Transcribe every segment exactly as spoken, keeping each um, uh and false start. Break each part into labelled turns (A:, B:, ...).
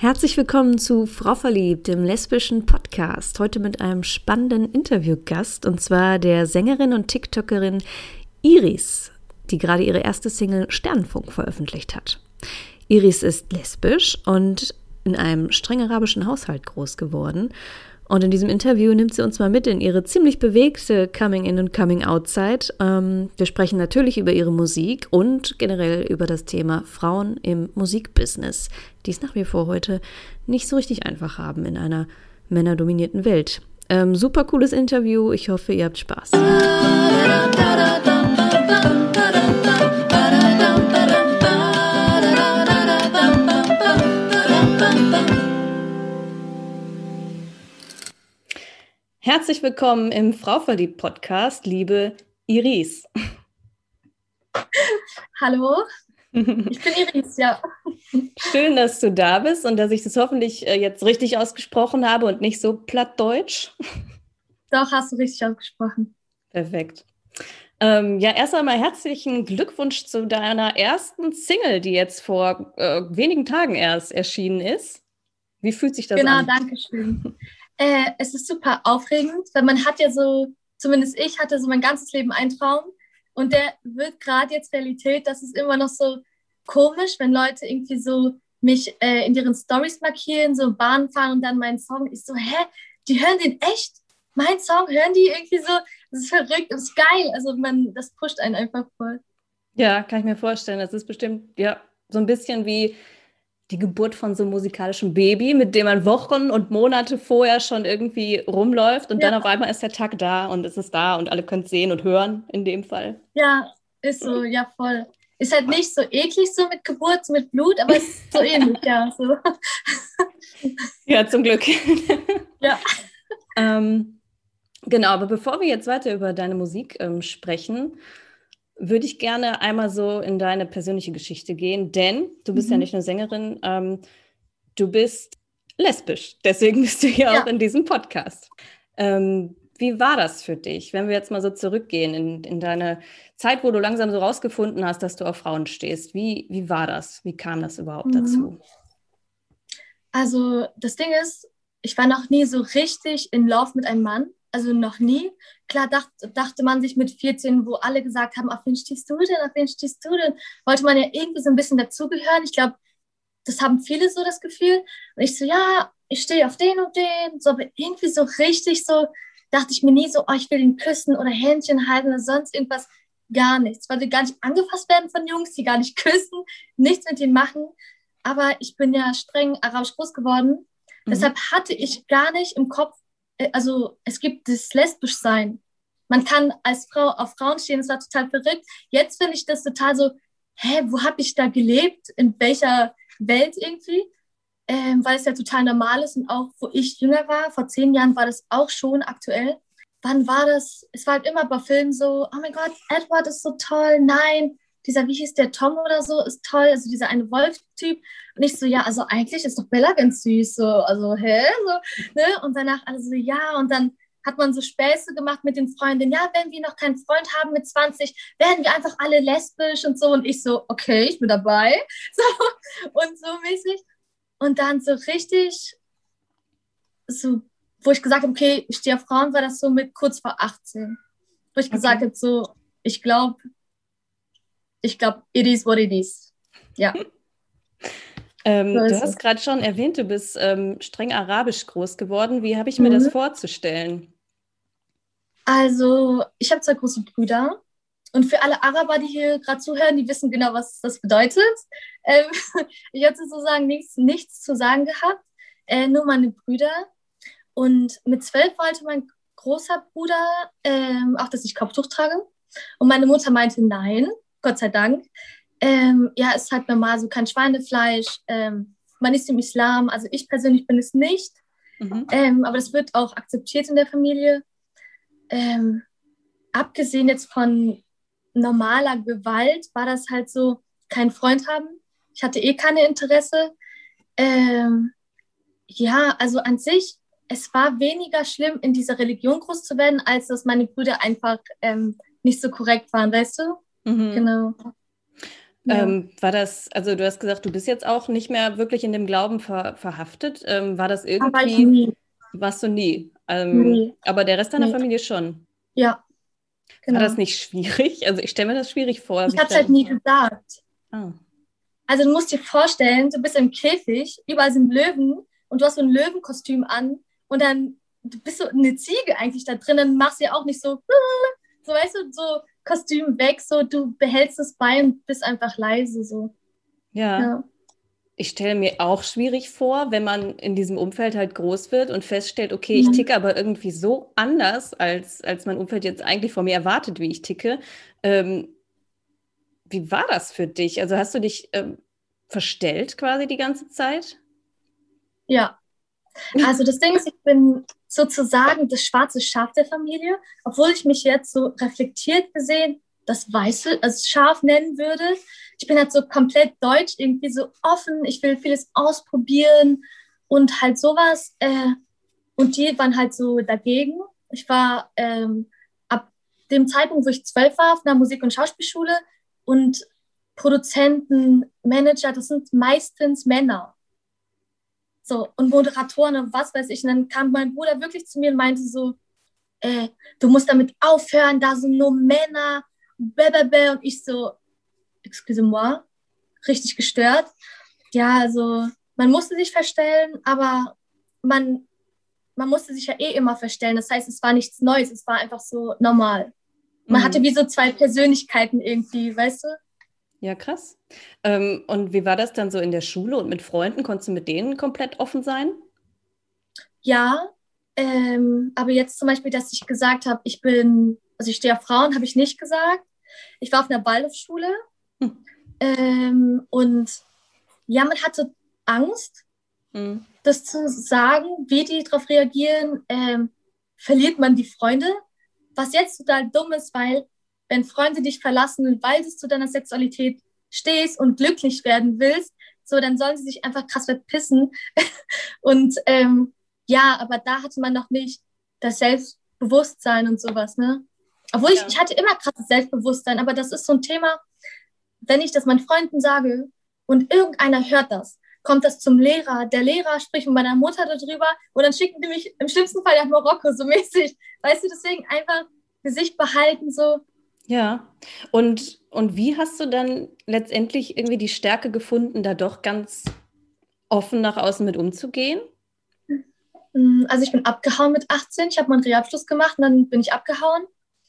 A: Herzlich willkommen zu Frau Verliebt, dem lesbischen Podcast. Heute mit einem spannenden Interviewgast, und zwar der Sängerin und TikTokerin Iris, die gerade ihre erste Single Sternenfunk veröffentlicht hat. Iris ist lesbisch und in einem streng arabischen Haushalt groß geworden. Und in diesem Interview nimmt sie uns mal mit in ihre ziemlich bewegte Coming-in- und Coming-out-Zeit. Ähm, wir sprechen natürlich über ihre Musik und generell über das Thema Frauen im Musikbusiness, die es nach wie vor heute nicht so richtig einfach haben in einer männerdominierten Welt. Ähm, super cooles Interview. Ich hoffe, ihr habt Spaß. Herzlich willkommen im Frau Verliebt Podcast, liebe Iris.
B: Hallo, ich bin Iris, ja.
A: Schön, dass du da bist und dass ich das hoffentlich jetzt richtig ausgesprochen habe und nicht so plattdeutsch.
B: Doch, hast du richtig ausgesprochen.
A: Perfekt. Ähm, ja, erst einmal herzlichen Glückwunsch zu deiner ersten Single, die jetzt vor äh, wenigen Tagen erst erschienen ist. Wie fühlt sich das
B: genau,
A: an?
B: Genau, danke schön. Äh, es ist super aufregend, weil man hat ja so, zumindest ich hatte so mein ganzes Leben einen Traum und der wird gerade jetzt Realität. Das ist immer noch so komisch, wenn Leute irgendwie so mich äh, in ihren Stories markieren, so Bahn fahren und dann meinen Song. Ich so, hä, die hören den echt? Mein Song hören die irgendwie so? Das ist verrückt, das ist geil. Also man, das pusht einen einfach voll.
A: Ja, kann ich mir vorstellen. Das ist bestimmt ja so ein bisschen wie die Geburt von so einem musikalischen Baby, mit dem man Wochen und Monate vorher schon irgendwie rumläuft und ja. Dann auf einmal ist der Tag da und es ist da und alle können es sehen und hören in dem Fall.
B: Ja, ist so, ja voll. Ist halt nicht so eklig so mit Geburt, mit Blut, aber es ist so ähnlich, ja. So.
A: Ja, zum Glück.
B: Ja.
A: ähm, genau, aber bevor wir jetzt weiter über deine Musik ähm, sprechen, würde ich gerne einmal so in deine persönliche Geschichte gehen, denn du bist mhm. ja nicht nur Sängerin, ähm, du bist lesbisch. Deswegen bist du hier ja auch in diesem Podcast. Ähm, wie war das für dich, wenn wir jetzt mal so zurückgehen in, in deine Zeit, wo du langsam so rausgefunden hast, dass du auf Frauen stehst? Wie, wie war das? Wie kam das überhaupt mhm. dazu?
B: Also das Ding ist, ich war noch nie so richtig in Love mit einem Mann. Also noch nie. Klar dacht, dachte man sich mit vierzehn, wo alle gesagt haben, auf wen stehst du denn, auf wen stehst du denn? Wollte man ja irgendwie so ein bisschen dazugehören. Ich glaube, das haben viele so das Gefühl. Und ich so, ja, ich stehe auf den und den. So, aber irgendwie so richtig so, dachte ich mir nie so, oh, ich will ihn küssen oder Händchen halten oder sonst irgendwas. Gar nichts. Weil wir gar nicht angefasst werden von Jungs, die gar nicht küssen, nichts mit denen machen. Aber ich bin ja streng arabisch groß geworden. Mhm. Deshalb hatte ich gar nicht im Kopf, also es gibt das Lesbischsein. Man kann als Frau auf Frauen stehen, das war total verrückt. Jetzt finde ich das total so, hä, wo habe ich da gelebt? In welcher Welt irgendwie? Ähm, weil es ja total normal ist und auch, wo ich jünger war, vor zehn Jahren war das auch schon aktuell. Wann war das? Es war halt immer bei Filmen so, oh mein Gott, Edward ist so toll, nein, dieser, wie hieß der, Tom oder so, ist toll, also dieser eine Wolf-Typ. Und ich so, ja, also eigentlich ist doch Bella ganz süß, so, also, hä? So, ne? Und danach alle so, ja, und dann hat man so Späße gemacht mit den Freundinnen, ja, wenn wir noch keinen Freund haben mit zwanzig, werden wir einfach alle lesbisch und so. Und ich so, okay, ich bin dabei. So, und so mäßig. Und dann so richtig, so, wo ich gesagt habe, okay, ich stehe auf Frauen, war das so mit kurz vor achtzehn. Wo ich okay. gesagt habe, so, ich glaube, Ich glaube, it is what it is. Ja.
A: ähm, so du hast gerade schon erwähnt, du bist ähm, streng arabisch groß geworden. Wie habe ich mir mhm. das vorzustellen?
B: Also, ich habe zwei große Brüder. Und für alle Araber, die hier gerade zuhören, die wissen genau, was das bedeutet. Ähm, ich hatte sozusagen nichts, nichts zu sagen gehabt, äh, nur meine Brüder. Und mit zwölf wollte mein großer Bruder ähm, auch, dass ich Kopftuch trage. Und meine Mutter meinte, nein. Gott sei Dank. Ähm, ja, ist halt normal, so kein Schweinefleisch. Ähm, man ist im Islam, also ich persönlich bin es nicht. Mhm. Ähm, aber das wird auch akzeptiert in der Familie. Ähm, abgesehen jetzt von normaler Gewalt war das halt so, kein Freund haben. Ich hatte eh keine Interesse. Ähm, ja, also an sich, es war weniger schlimm, in dieser Religion groß zu werden, als dass meine Brüder einfach ähm, nicht so korrekt waren, weißt du?
A: Mhm.
B: Genau. Ja,
A: Ähm, war das, also du hast gesagt, du bist jetzt auch nicht mehr wirklich in dem Glauben ver verhaftet. Ähm, war das
B: aber ich
A: irgendwie,
B: nie.
A: warst du nie? Ähm,
B: Nee,
A: aber der Rest deiner
B: nee.
A: Familie schon.
B: Ja,
A: War das
B: genau.
A: nicht schwierig? Also ich stelle mir das schwierig vor,
B: Ich
A: sich
B: habe es halt
A: dann.
B: nie gesagt.
A: Ah,
B: Also du musst dir vorstellen, du bist im Käfig, überall sind Löwen und du hast so ein Löwenkostüm an und dann du bist so eine Ziege eigentlich da drin, dann machst du ja auch nicht so, so weißt du, so Kostüm weg, so du behältst es bei und bist einfach leise, so.
A: ja.
B: Ja.
A: Ich stelle mir auch schwierig vor, wenn man in diesem Umfeld halt groß wird und feststellt, okay, ich
B: Mhm.
A: ticke aber irgendwie so anders, als, als mein Umfeld jetzt eigentlich von mir erwartet, wie ich ticke. Ähm, wie war das für dich? Also hast du dich ähm, verstellt quasi die ganze Zeit?
B: Ja, also das Ding ist, ich bin sozusagen das schwarze Schaf der Familie, obwohl ich mich jetzt so reflektiert gesehen das weiße, also Schaf nennen würde. Ich bin halt so komplett deutsch, irgendwie so offen, ich will vieles ausprobieren und halt sowas. Äh, und die waren halt so dagegen. Ich war ähm, ab dem Zeitpunkt, wo ich zwölf war, auf einer Musik- und Schauspielschule und Produzenten, Manager, das sind meistens Männer. So, und Moderatoren und was weiß ich. Und dann kam mein Bruder wirklich zu mir und meinte so, äh, du musst damit aufhören, da sind nur Männer, blablabla. Und ich so, excusez-moi, richtig gestört. Ja, also man musste sich verstellen, aber man, man musste sich ja eh immer verstellen. Das heißt, es war nichts Neues, es war einfach so normal. Man hatte
A: Mhm.
B: wie so zwei Persönlichkeiten irgendwie, weißt du?
A: Ja, krass. Ähm, und wie war das dann so in der Schule und mit Freunden? Konntest du mit denen komplett offen sein?
B: Ja, ähm, aber jetzt zum Beispiel, dass ich gesagt habe, ich bin, also ich stehe auf Frauen, habe ich nicht gesagt. Ich war auf einer Waldorfschule
A: Hm.
B: ähm, und ja, man hatte Angst,
A: Mhm.
B: das zu sagen, wie die darauf reagieren. Ähm, verliert man die Freunde? Was jetzt total dumm ist, weil wenn Freunde dich verlassen, weil du zu deiner Sexualität stehst und glücklich werden willst, so dann sollen sie sich einfach krass verpissen. Und ähm, ja, aber da hatte man noch nicht das Selbstbewusstsein und sowas, ne? Obwohl ich,
A: Ja.
B: ich hatte immer krasses Selbstbewusstsein, aber das ist so ein Thema, wenn ich das meinen Freunden sage und irgendeiner hört das, kommt das zum Lehrer. Der Lehrer spricht mit meiner Mutter darüber und dann schicken die mich im schlimmsten Fall nach Marokko, so mäßig. Weißt du, deswegen einfach für sich behalten, so.
A: Ja. Und, und wie hast du dann letztendlich irgendwie die Stärke gefunden, da doch ganz offen nach außen mit umzugehen?
B: mm, Also ich bin abgehauen mit achtzehn, ich habe meinen Realabschluss gemacht und dann bin ich abgehauen,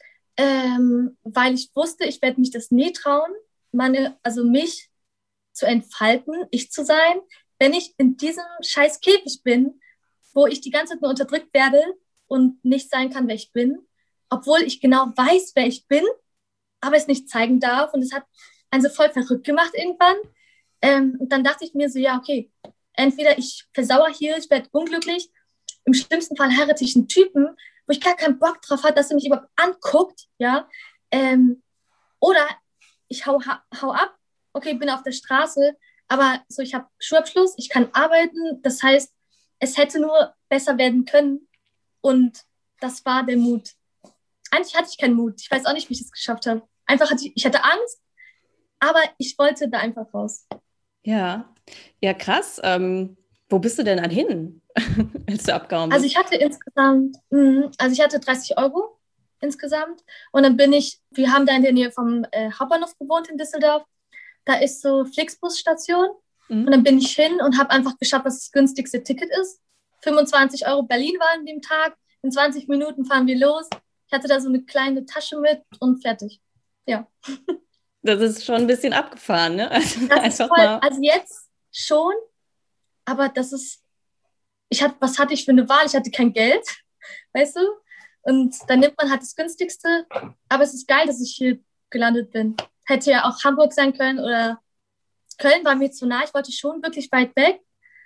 B: ähm, weil ich wusste, ich werde mich das nie trauen, meine, also mich zu entfalten, ich zu sein, wenn ich in diesem scheiß Käfig bin, wo ich die ganze Zeit nur unterdrückt werde und nicht sein kann, wer ich bin, obwohl ich genau weiß, wer ich bin, aber es nicht zeigen darf. Und es hat einen so voll verrückt gemacht irgendwann. Ähm, und dann dachte ich mir so, ja, okay, entweder ich versauere hier, ich werde unglücklich, im schlimmsten Fall heirate ich einen Typen, wo ich gar keinen Bock drauf habe, dass er mich überhaupt anguckt, ja, ähm, oder ich hau, hau ab, okay, bin auf der Straße, aber so, ich habe Schulabschluss, ich kann arbeiten, das heißt, es hätte nur besser werden können und das war der Mut. Eigentlich hatte ich keinen Mut, ich weiß auch nicht, wie ich es geschafft habe. Einfach hatte ich, ich hatte Angst, aber ich wollte da einfach raus.
A: Ja. Ja, krass. Ähm, wo bist du denn dann hin, als du abgehauen
B: Also
A: bist?
B: ich hatte insgesamt, mh, also ich hatte dreißig Euro insgesamt und dann bin ich, wir haben da in der Nähe vom äh, Hauptbahnhof gewohnt in Düsseldorf. Da ist so Flixbus-Station und
A: Mhm.
B: dann bin ich hin und habe einfach geschaut, was das günstigste Ticket ist. fünfundzwanzig Euro Berlin war an dem Tag. In zwanzig Minuten fahren wir los. Ich hatte da so eine kleine Tasche mit und fertig. Ja,
A: Das ist schon ein bisschen abgefahren, ne? Also
B: das ist
A: einfach
B: voll,
A: mal.
B: also jetzt schon, aber das ist, ich hatte, was hatte ich für eine Wahl? Ich hatte kein Geld, weißt du? Und dann nimmt man halt das günstigste. Aber es ist geil, dass ich hier gelandet bin. Hätte ja auch Hamburg sein können oder Köln war mir zu nah. Ich wollte schon wirklich weit weg.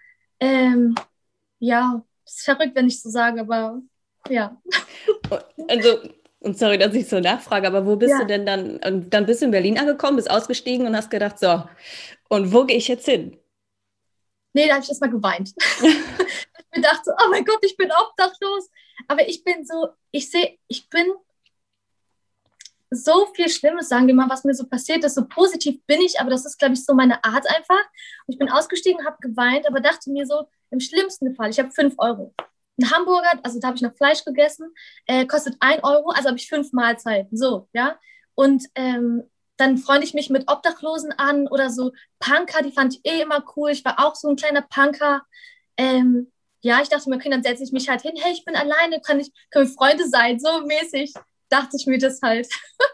B: Ähm, ja, ist verrückt, wenn ich so sage, aber ja.
A: Also, und sorry, dass ich so nachfrage, aber wo bist du
B: Ja,
A: denn dann? Und dann bist du in Berlin angekommen, bist ausgestiegen und hast gedacht, so, und wo gehe ich jetzt hin?
B: nee, da habe ich erstmal geweint. Ich dachte so, oh mein Gott, ich bin obdachlos. Aber ich bin so, ich sehe, ich bin, so viel Schlimmes, sagen wir mal, was mir so passiert ist. So positiv bin ich, aber das ist, glaube ich, so meine Art einfach. Und ich bin ausgestiegen, habe geweint, aber dachte mir so, im schlimmsten Fall, ich habe fünf Euro. Ein Hamburger, also da habe ich noch Fleisch gegessen, äh, kostet ein Euro, also habe ich fünf Mahlzeiten. So, ja. Und ähm, dann freunde ich mich mit Obdachlosen an oder so Punker, die fand ich eh immer cool. Ich war auch so ein kleiner Punker. Ähm, ja, ich dachte mir, okay, dann setze ich mich halt hin. Hey, ich bin alleine, kann ich, können wir Freunde sein? So mäßig dachte ich mir das halt.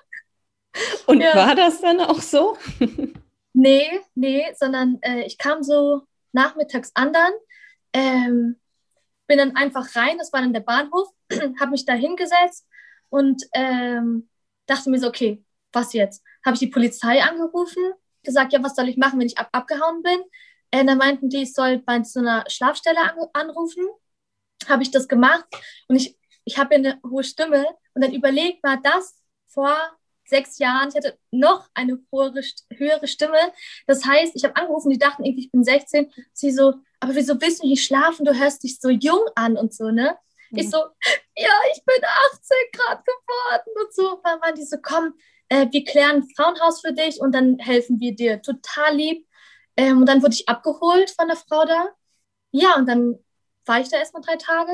A: Und
B: Ja.
A: war das dann auch so?
B: Nee, nee, sondern äh, ich kam so nachmittags an dann, ähm, bin dann einfach rein, das war dann der Bahnhof, habe mich da hingesetzt und ähm, dachte mir so, okay, was jetzt? Habe ich die Polizei angerufen, gesagt, ja, was soll ich machen, wenn ich ab abgehauen bin? Äh, dann meinten die, ich soll bei so einer Schlafstelle an anrufen. Habe ich das gemacht und ich, ich habe ja eine hohe Stimme und dann überlegt, war das vor sechs Jahren, ich hatte noch eine höhere, höhere Stimme. Das heißt, ich habe angerufen, die dachten irgendwie, ich bin sechzehn. Sie so, aber wieso willst du nicht schlafen? Du hörst dich so jung an und so, ne? Mhm. Ich so, ja, ich bin achtzehn Grad geworden und so. Dann waren die so, komm, äh, wir klären ein Frauenhaus für dich und dann helfen wir dir. Total lieb. Ähm, und dann wurde ich abgeholt von der Frau da. Ja, und dann war ich da erstmal drei Tage.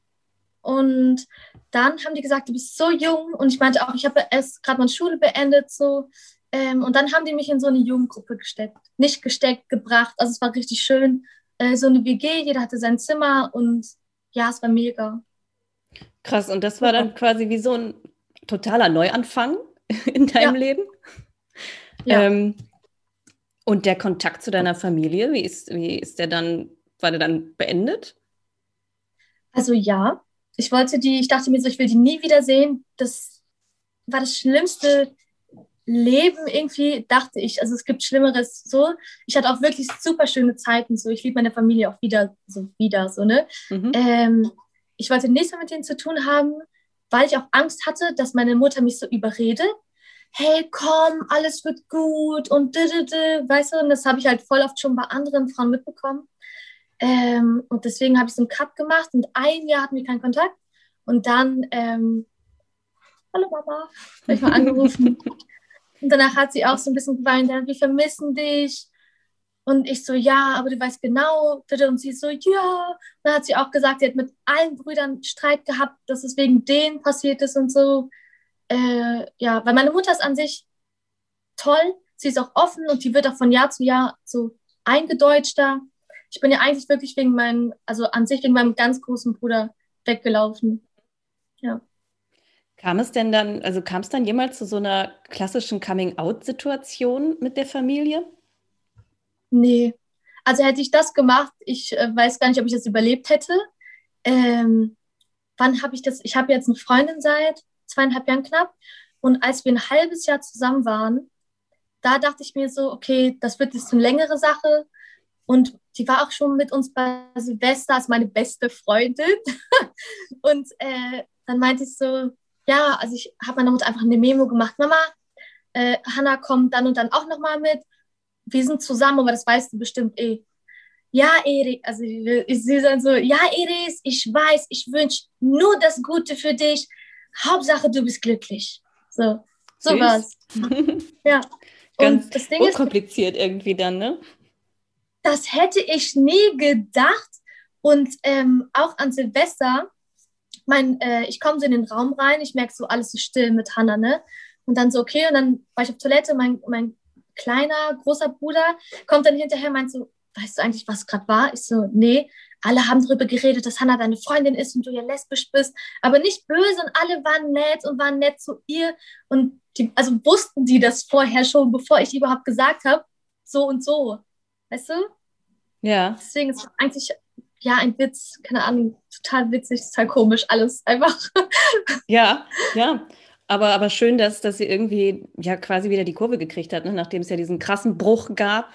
B: Und dann haben die gesagt, du bist so jung. Und ich meinte auch, ich habe erst gerade meine Schule beendet. So. Ähm, und dann haben die mich in so eine Jugendgruppe gesteckt. Nicht gesteckt, gebracht. Also es war richtig schön. Äh, so eine W G, jeder hatte sein Zimmer. Und ja, es war mega.
A: Krass, und das war dann quasi wie so ein totaler Neuanfang in deinem
B: Ja.
A: Leben?
B: Ja.
A: Ähm, und der Kontakt zu deiner Familie, wie ist, wie ist der dann, war der dann beendet?
B: Also ja, ich wollte die, ich dachte mir so, ich will die nie wiedersehen. Das war das schlimmste Leben irgendwie, dachte ich. Also es gibt Schlimmeres so. Ich hatte auch wirklich super schöne Zeiten so. Ich liebe meine Familie auch wieder so, wieder so, ne?
A: Mhm.
B: Ähm, ich wollte nichts mehr mit denen zu tun haben, weil ich auch Angst hatte, dass meine Mutter mich so überredet. Hey, komm, alles wird gut und didede, weißt du, und das habe ich halt voll oft schon bei anderen Frauen mitbekommen. Ähm, und deswegen habe ich so einen Cut gemacht und ein Jahr hatten wir keinen Kontakt. Und dann, ähm, hallo Mama, habe ich mal angerufen. Und danach hat sie auch so ein bisschen geweint, ja, wir vermissen dich. Und ich so, ja, aber du weißt genau. Und sie so, ja. Und dann hat sie auch gesagt, sie hat mit allen Brüdern Streit gehabt, dass es wegen denen passiert ist und so. Äh, ja, weil meine Mutter ist an sich toll. Sie ist auch offen und die wird auch von Jahr zu Jahr so eingedeutschter. Ich bin ja eigentlich wirklich wegen meinem, also an sich wegen meinem ganz großen Bruder weggelaufen. Ja.
A: Kam es denn dann, also kam es dann jemals zu so einer klassischen Coming-out-Situation mit der Familie?
B: Nee. Also hätte ich das gemacht, ich äh, weiß gar nicht, ob ich das überlebt hätte. Ähm, wann habe ich das? Ich habe jetzt eine Freundin seit zweieinhalb Jahren knapp. Und als wir ein halbes Jahr zusammen waren, da dachte ich mir so, okay, das wird jetzt eine längere Sache. Und die war auch schon mit uns bei Silvester als meine beste Freundin. Und äh, dann meinte ich so, ja, also ich habe meiner Mutter einfach eine Memo gemacht. Mama, äh, Hannah kommt dann und dann auch nochmal mit. Wir sind zusammen, aber das weißt du bestimmt eh. Ja, Erik, also ich, ich sehe dann so, ja, Iris, ich weiß, ich wünsche nur das Gute für dich. Hauptsache, du bist glücklich. So, so war's. Ja.
A: Ganz
B: und das Ding
A: unkompliziert ist, irgendwie dann, ne?
B: Das hätte ich nie gedacht. Und ähm, auch an Silvester, mein, äh, ich komme so in den Raum rein, ich merke so, alles ist still mit Hannah, ne? Und dann so, okay, und dann war ich auf Toilette, mein, mein kleiner, großer Bruder kommt dann hinterher und meint so, weißt du eigentlich, was gerade war? Ich so, nee, alle haben darüber geredet, dass Hannah deine Freundin ist und du ja lesbisch bist, aber nicht böse und alle waren nett und waren nett zu ihr und die, also wussten die das vorher schon, bevor ich überhaupt gesagt habe, so und so, weißt du?
A: Ja.
B: Deswegen ist es eigentlich, ja, ein Witz, keine Ahnung, total witzig, total komisch, alles einfach.
A: Ja, ja. Aber, aber schön, dass, dass sie irgendwie ja quasi wieder die Kurve gekriegt hat, ne? Nachdem es ja diesen krassen Bruch gab.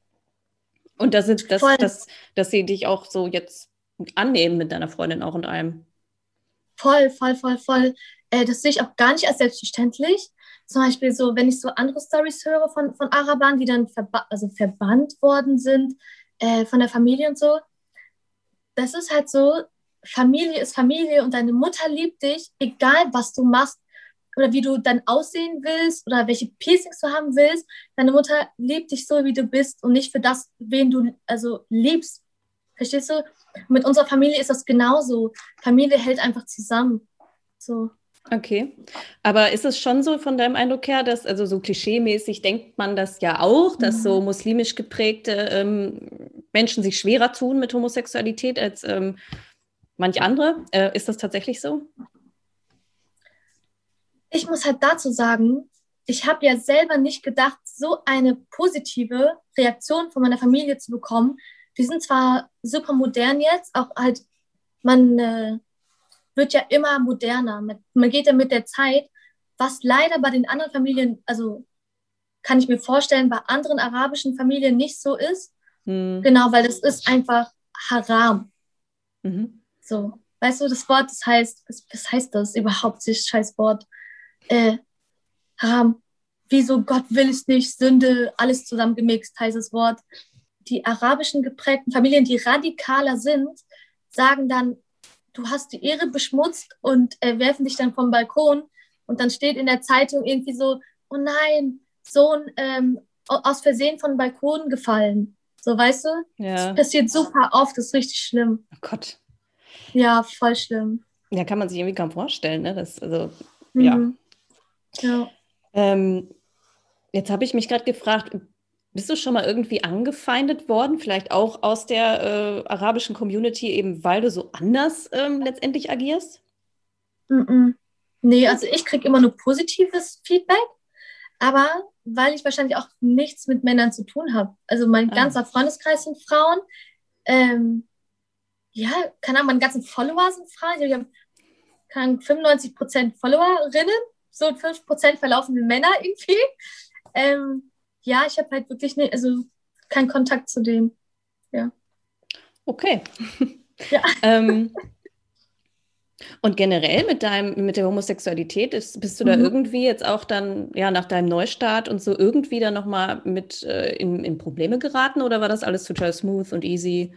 A: Und dass, dass, dass, dass sie dich auch so jetzt annehmen mit deiner Freundin auch und allem.
B: Voll, voll, voll, voll. Äh, das sehe ich auch gar nicht als selbstverständlich. Zum Beispiel so, wenn ich so andere Storys höre von, von Arabern, die dann verba also verbannt worden sind äh, von der Familie und so. Das ist halt so, Familie ist Familie und deine Mutter liebt dich, egal was du machst. oder wie du dann aussehen willst oder welche Piercings du haben willst. Deine Mutter liebt dich so, wie du bist und nicht für das, wen du also liebst. Verstehst du? Mit unserer Familie ist das genauso. Familie hält einfach zusammen. So.
A: Okay, aber ist es schon so von deinem Eindruck her, dass, also so klischeemäßig denkt man das ja auch, dass so muslimisch geprägte ähm, Menschen sich schwerer tun mit Homosexualität als ähm, manch andere? Äh, ist das tatsächlich so?
B: Ich muss halt dazu sagen, ich habe ja selber nicht gedacht, so eine positive Reaktion von meiner Familie zu bekommen. Die sind zwar super modern jetzt, auch halt, man äh, wird ja immer moderner. Man geht ja mit der Zeit, was leider bei den anderen Familien, also kann ich mir vorstellen, bei anderen arabischen Familien nicht so ist. Hm. Genau, weil das ist einfach Haram. Mhm. So, weißt du, das Wort, das heißt, was, was heißt das überhaupt, das scheiß Wort? Äh, Haram. Wieso, Gott will es nicht, Sünde, alles zusammengemixt, heißt das Wort. Die arabischen geprägten Familien, die radikaler sind, sagen dann, du hast die Ehre beschmutzt und äh, werfen dich dann vom Balkon und dann steht in der Zeitung irgendwie so, oh nein, Sohn ähm, aus Versehen von Balkon gefallen. So, weißt du?
A: Ja.
B: Das passiert super oft, das ist richtig schlimm.
A: Oh Gott.
B: Ja, voll schlimm.
A: Ja, kann man sich irgendwie kaum vorstellen, ne? Das, also,
B: mhm.
A: ja.
B: Ja.
A: Ähm, jetzt habe ich mich gerade gefragt, bist du schon mal irgendwie angefeindet worden, vielleicht auch aus der äh, arabischen Community, eben weil du so anders ähm, letztendlich agierst?
B: Mm-mm. Nee, also ich kriege immer nur positives Feedback, aber weil ich wahrscheinlich auch nichts mit Männern zu tun habe. Also mein ah. ganzer Freundeskreis sind Frauen. Ähm, ja, keine Ahnung, meine ganzen Follower sind Frauen. Ich habe fünfundneunzig Prozent Followerinnen, so fünf Prozent verlaufende Männer irgendwie. Ähm, ja, ich habe halt wirklich ne, also keinen Kontakt zu denen. Ja.
A: Okay.
B: Ja.
A: ähm, und generell mit deinem, mit der Homosexualität, ist, bist du da mhm. irgendwie jetzt auch dann, ja, nach deinem Neustart und so irgendwie dann nochmal mit äh, in, in Probleme geraten oder war das alles total smooth und easy?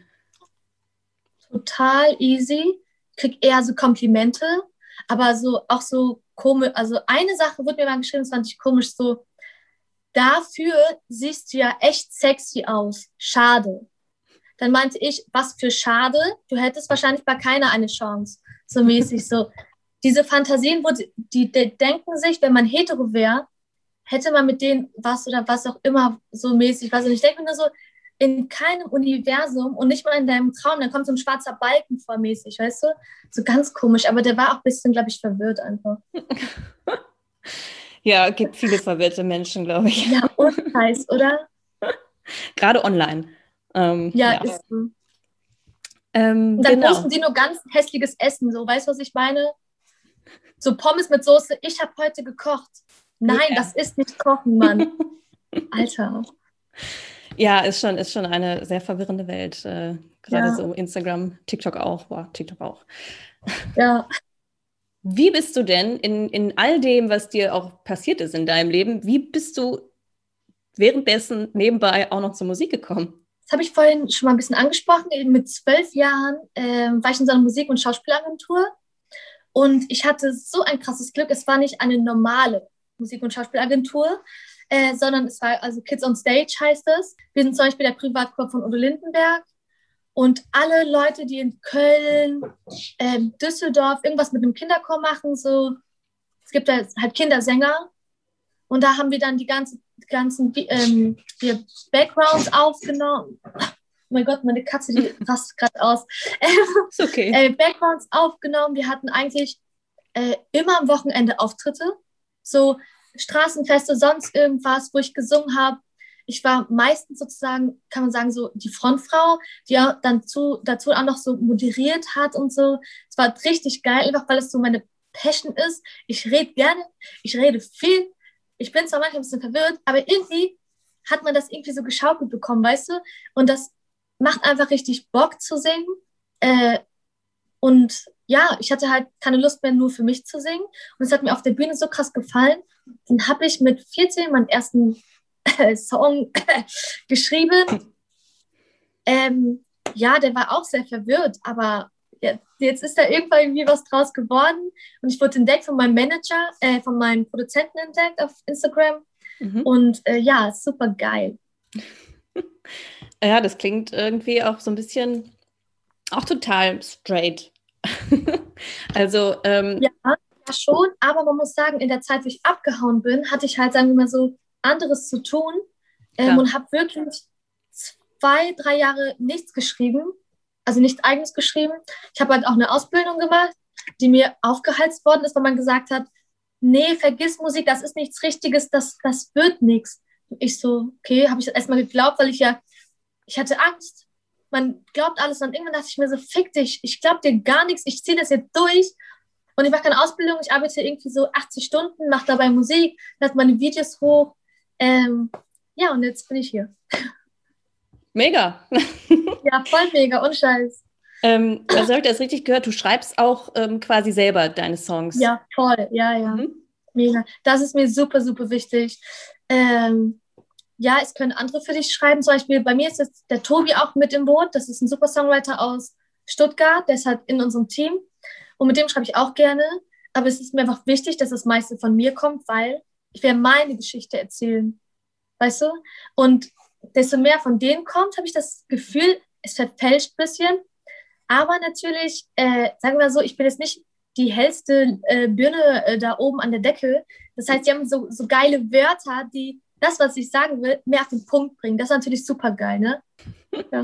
B: Total easy. Krieg eher so Komplimente, aber so auch so komisch. Also eine Sache wurde mir mal geschrieben, das fand ich komisch, so, dafür siehst du ja echt sexy aus. Schade. Dann meinte ich, was für schade, du hättest wahrscheinlich bei keiner eine Chance. So mäßig so. Diese Fantasien, wo die, die, die denken sich, wenn man hetero wäre, hätte man mit denen was oder was auch immer so mäßig was. Und ich denke mir nur so, in keinem Universum und nicht mal in deinem Traum, dann kommt so ein schwarzer Balken vor mäßig, weißt du? So ganz komisch, aber der war auch ein bisschen, glaube ich, verwirrt einfach.
A: Ja, es gibt viele verwirrte Menschen, glaube ich.
B: Ja, unheiß, oder?
A: Gerade online. Ähm,
B: ja,
A: ja,
B: ist so.
A: Ähm,
B: und dann
A: genau.
B: posten die nur ganz hässliches Essen, so, weißt du, was ich meine? So Pommes mit Soße, ich habe heute gekocht. Nein, yeah. Das ist nicht Kochen, Mann. Alter.
A: Ja, ist schon, ist schon eine sehr verwirrende Welt. Äh, gerade
B: ja.
A: so Instagram, TikTok auch. Boah, TikTok auch.
B: Ja.
A: Wie bist du denn in, in all dem, was dir auch passiert ist in deinem Leben, wie bist du währenddessen nebenbei auch noch zur Musik gekommen?
B: Das habe ich vorhin schon mal ein bisschen angesprochen. Mit zwölf Jahren äh, war ich in so einer Musik- und Schauspielagentur. Und ich hatte so ein krasses Glück. Es war nicht eine normale Musik- und Schauspielagentur, äh, sondern es war, also Kids on Stage heißt es. Wir sind zum Beispiel der Privatchor von Udo Lindenberg. Und alle Leute, die in Köln, äh, Düsseldorf irgendwas mit einem Kinderchor machen, so, es gibt halt Kindersänger. Und da haben wir dann die ganze, ganzen ähm, die Backgrounds aufgenommen. Oh mein Gott, meine Katze, die rastet gerade aus.
A: Ist okay.
B: Äh, Backgrounds aufgenommen. Wir hatten eigentlich äh, immer am Wochenende Auftritte. So Straßenfeste, sonst irgendwas, wo ich gesungen habe. Ich war meistens sozusagen, kann man sagen, so die Frontfrau, die auch dann zu, dazu auch noch so moderiert hat und so. Es war richtig geil, einfach weil es so meine Passion ist. Ich rede gerne, ich rede viel. Ich bin zwar manchmal ein bisschen verwirrt, aber irgendwie hat man das irgendwie so geschaukelt bekommen, weißt du? Und das macht einfach richtig Bock zu singen. Äh, und ja, ich hatte halt keine Lust mehr, nur für mich zu singen. Und es hat mir auf der Bühne so krass gefallen. Dann habe ich mit vierzehn meinen ersten äh, Song geschrieben. Ähm, ja, der war auch sehr verwirrt, aber jetzt, jetzt ist da irgendwann irgendwie was draus geworden und ich wurde entdeckt von meinem Manager, äh, von meinem Produzenten entdeckt auf Instagram mhm. und äh, ja, super geil.
A: Ja, das klingt irgendwie auch so ein bisschen, auch total straight. Also, ähm,
B: ja, ja, schon, aber man muss sagen, in der Zeit, wo ich abgehauen bin, hatte ich halt, sagen wir mal so, anderes zu tun ähm, und habe wirklich zwei, drei Jahre nichts geschrieben, also nichts Eigenes geschrieben. Ich habe halt auch eine Ausbildung gemacht, die mir aufgehalst worden ist, weil man gesagt hat, nee, vergiss Musik, das ist nichts Richtiges, das, das wird nichts. Und ich so, okay, habe ich erstmal geglaubt, weil ich ja, ich hatte Angst. Man glaubt alles und irgendwann dachte ich mir so, fick dich, ich glaube dir gar nichts, ich ziehe das jetzt durch und ich mache keine Ausbildung, ich arbeite irgendwie so achtzig Stunden, mache dabei Musik, lade meine Videos hoch. Ähm, ja, und jetzt bin ich hier.
A: Mega.
B: Ja, voll mega, und Scheiß.
A: Ähm, also habe ich das richtig gehört, du schreibst auch ähm, quasi selber deine Songs.
B: Ja, voll, ja, ja. Mhm. Mega. Das ist mir super, super wichtig. Ähm, ja, es können andere für dich schreiben. Zum Beispiel bei mir ist jetzt der Tobi auch mit im Boot. Das ist ein super Songwriter aus Stuttgart, der ist halt in unserem Team. Und mit dem schreibe ich auch gerne. Aber es ist mir einfach wichtig, dass das meiste von mir kommt, weil ich werde meine Geschichte erzählen. Weißt du? Und desto mehr von denen kommt, habe ich das Gefühl, es verfälscht ein bisschen. Aber natürlich, äh, sagen wir mal so, ich bin jetzt nicht die hellste äh, Birne äh, da oben an der Decke. Das heißt, die haben so, so geile Wörter, die das, was ich sagen will, mehr auf den Punkt bringen. Das ist natürlich super geil, ne? Ja.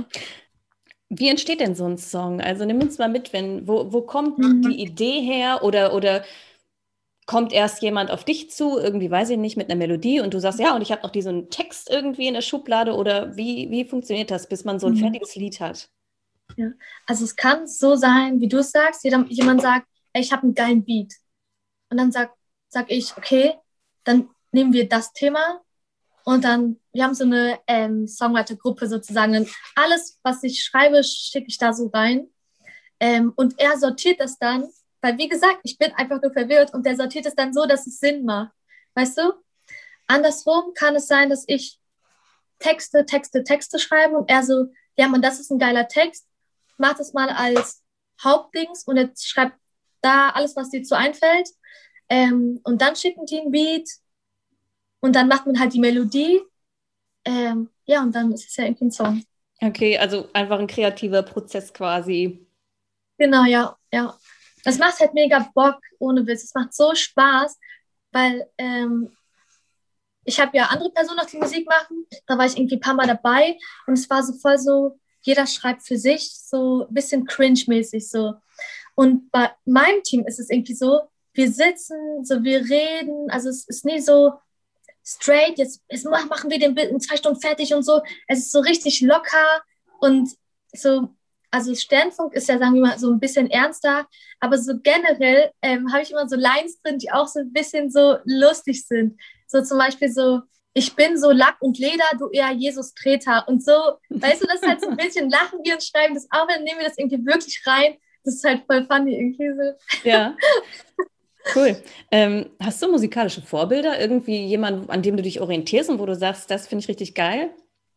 A: Wie entsteht denn so ein Song? Also nimm uns mal mit, wenn, wo, wo kommt mhm. die Idee her oder, oder kommt erst jemand auf dich zu, irgendwie, weiß ich nicht, mit einer Melodie und du sagst, ja, und ich habe noch diesen Text irgendwie in der Schublade oder wie, wie funktioniert das, bis man so ein mhm. fertiges Lied hat?
B: Ja, also es kann so sein, wie du es sagst, jeder, jemand sagt, ey, ich habe einen geilen Beat. Und dann sag, sag ich, okay, dann nehmen wir das Thema und dann, wir haben so eine ähm, Songwriter-Gruppe sozusagen. Und alles, was ich schreibe, schicke ich da so rein. Ähm, und er sortiert das dann, weil wie gesagt, ich bin einfach nur verwirrt und der sortiert es dann so, dass es Sinn macht. Weißt du? Andersrum kann es sein, dass ich Texte, Texte, Texte schreibe und er so, ja, Mann, das ist ein geiler Text, mach das mal als Hauptdings und jetzt schreibt da alles, was dir zu einfällt. Ähm, und dann schicken die ein Beat und dann macht man halt die Melodie. Ähm, ja, und dann ist es ja irgendwie ein Song.
A: Okay, also einfach ein kreativer Prozess quasi.
B: Genau, ja, ja. Das macht halt mega Bock, ohne Witz. Es macht so Spaß, weil ähm, ich habe ja andere Personen noch, die Musik machen. Da war ich irgendwie ein paar Mal dabei und es war so voll so, jeder schreibt für sich, so ein bisschen cringe-mäßig so. Und bei meinem Team ist es irgendwie so, wir sitzen, so wir reden, also es ist nie so straight, jetzt, jetzt machen wir den Bild in zwei Stunden fertig und so. Es ist so richtig locker und so, also Sternfunk ist ja, sagen wir mal, so ein bisschen ernster, aber so generell ähm, habe ich immer so Lines drin, die auch so ein bisschen so lustig sind. So zum Beispiel so, ich bin so Lack und Leder, du eher Jesus-Treter und so, weißt du, das ist halt so ein bisschen lachen wir und schreiben das auch, dann nehmen wir das irgendwie wirklich rein. Das ist halt voll funny irgendwie so.
A: Ja, cool. Ähm, hast du musikalische Vorbilder? Irgendwie jemand, an dem du dich orientierst und wo du sagst, das finde ich richtig geil?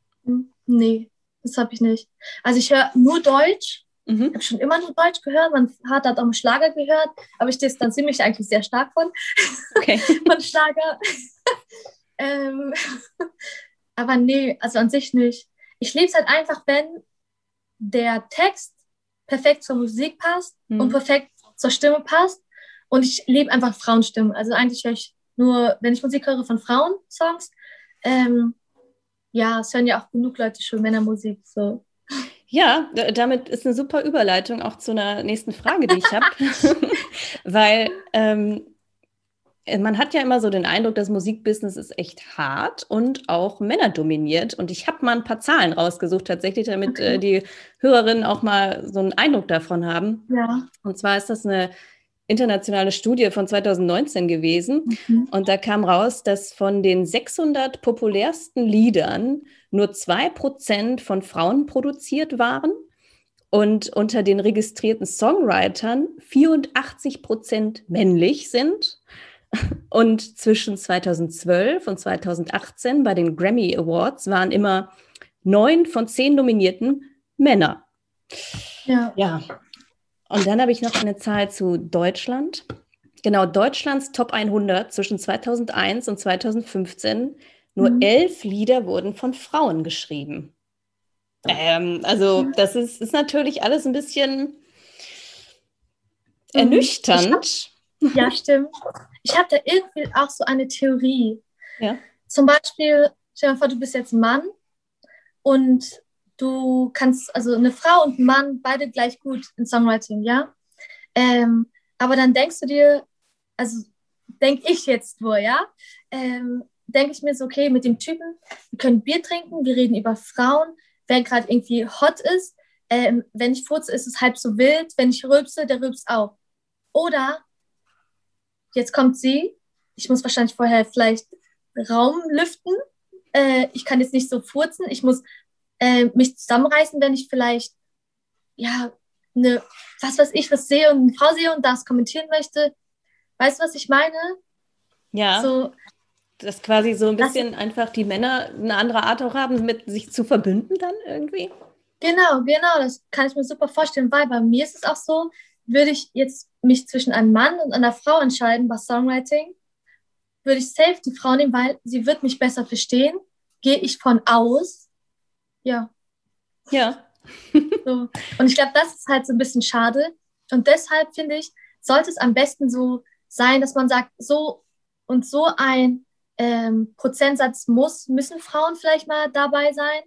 B: Nee, das habe ich nicht. Also ich höre nur Deutsch. Mhm. Ich habe schon immer nur Deutsch gehört. Mein Vater hat auch einen Schlager gehört, aber ich distanziere mich eigentlich sehr stark von, okay. von Schlager. ähm, aber nee, also an sich nicht. Ich liebe es halt einfach, wenn der Text perfekt zur Musik passt mhm. und perfekt zur Stimme passt. Und ich liebe einfach Frauenstimmen. Also eigentlich höre ich nur, wenn ich Musik höre, von Frauensongs. Ähm, ja, es hören ja auch genug Leute schon Männermusik. So.
A: Ja, d- damit ist eine super Überleitung auch zu einer nächsten Frage, die ich habe. Weil ähm, man hat ja immer so den Eindruck, das Musikbusiness ist echt hart und auch männerdominiert. Und ich habe mal ein paar Zahlen rausgesucht, tatsächlich, damit okay. äh, die Hörerinnen auch mal so einen Eindruck davon haben.
B: Ja.
A: Und zwar ist das eine internationale Studie von zwanzig neunzehn gewesen. Mhm. Und da kam raus, dass von den sechshundert populärsten Liedern nur zwei Prozent von Frauen produziert waren und unter den registrierten Songwritern vierundachtzig Prozent männlich sind. Und zwischen zweitausendzwölf und zweitausendachtzehn bei den Grammy Awards waren immer neun von zehn Nominierten Männer.
B: Ja.
A: Ja. Und dann habe ich noch eine Zahl zu Deutschland. Genau, Deutschlands Top hundert zwischen zweitausendeins und zweitausendfünfzehn. Nur
B: Mhm.
A: elf Lieder wurden von Frauen geschrieben. Ähm, also das ist, ist natürlich alles ein bisschen
B: Mhm. Ich hab,
A: ernüchternd.
B: ja, stimmt. Ich habe da irgendwie auch so eine Theorie.
A: Ja.
B: Zum Beispiel, stell dir vor, du bist jetzt ein Mann und du kannst, also eine Frau und ein Mann, beide gleich gut in Songwriting, ja? Ähm, aber dann denkst du dir, also denke ich jetzt wohl, ja? Ähm, denke ich mir so, okay, mit dem Typen, wir können Bier trinken, wir reden über Frauen, wer gerade irgendwie hot ist. Ähm, wenn ich furze, ist es halb so wild. Wenn ich rülpse, der rülpst auch. Oder jetzt kommt sie, ich muss wahrscheinlich vorher vielleicht Raum lüften. Äh, ich kann jetzt nicht so furzen. Ich muss äh, mich zusammenreißen, wenn ich vielleicht, ja, eine, was weiß ich, was sehe und eine Frau sehe und das kommentieren möchte. Weißt du, was ich meine?
A: Ja,
B: So,
A: dass quasi so ein
B: das ist,
A: bisschen einfach die Männer eine andere Art auch haben, mit sich zu verbünden dann irgendwie.
B: genau, genau, das kann ich mir super vorstellen, weil bei mir ist es auch so, würde ich jetzt mich zwischen einem Mann und einer Frau entscheiden bei Songwriting, würde ich safe die Frau nehmen, weil sie wird mich besser verstehen. Gehe ich von aus. Ja,
A: Ja.
B: so. Und ich glaube, das ist halt so ein bisschen schade. Und deshalb finde ich, sollte es am besten so sein, dass man sagt, so und so ein ähm, Prozentsatz muss, müssen Frauen vielleicht mal dabei sein,